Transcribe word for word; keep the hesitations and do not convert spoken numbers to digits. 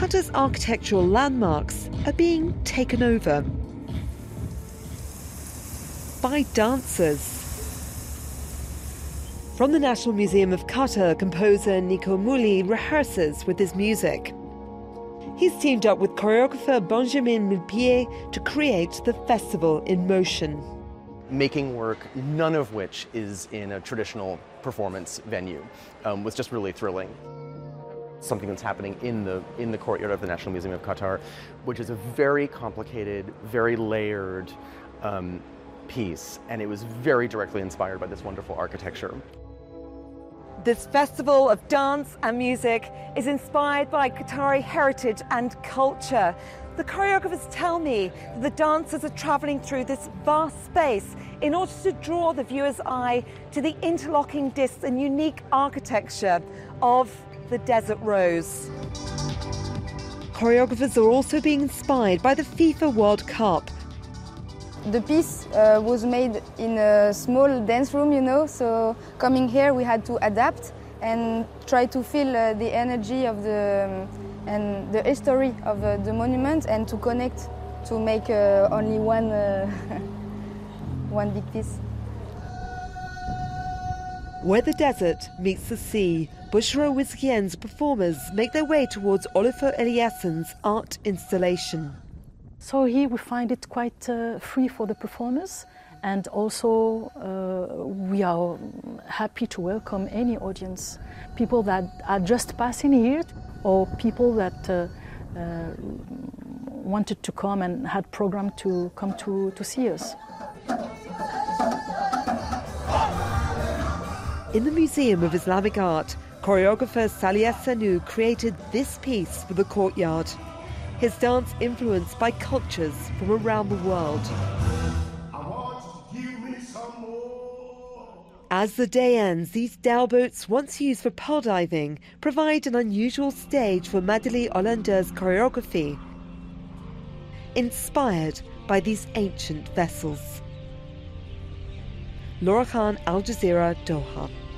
Qatar's architectural landmarks are being taken over by dancers. From the National Museum of Qatar, composer Nico Mouli rehearses with his music. He's teamed up with choreographer Benjamin Millepied to create the festival in motion. Making work, none of which is in a traditional performance venue, um, was just really thrilling. Something that's happening in the, in the courtyard of the National Museum of Qatar, which is a very complicated, very layered um, piece, and it was very directly inspired by this wonderful architecture. This festival of dance and music is inspired by Qatari heritage and culture. The choreographers tell me that the dancers are travelling through this vast space in order to draw the viewer's eye to the interlocking discs and unique architecture of the Desert Rose. Choreographers are also being inspired by the FIFA World Cup. The piece uh, was made in a small dance room, you know, so coming here we had to adapt and try to feel uh, the energy of the um, and the history of uh, the monument and to connect to make uh, only one uh, one big piece. Where the desert meets the sea, Bouchra Wizkien's performers make their way towards Olafur Eliasson's art installation. So here we find it quite uh, free for the performers, and also uh, we are happy to welcome any audience, people that are just passing here or people that uh, uh, wanted to come and had programmed to come to, to see us. In the Museum of Islamic Art, choreographer Salia Sanu created this piece for the courtyard. His dance influenced by cultures from around the world. As the day ends, these dhow boats, once used for pole diving, provide an unusual stage for Madely Hollander's choreography, inspired by these ancient vessels. Laura Khan, Al Jazeera, Doha.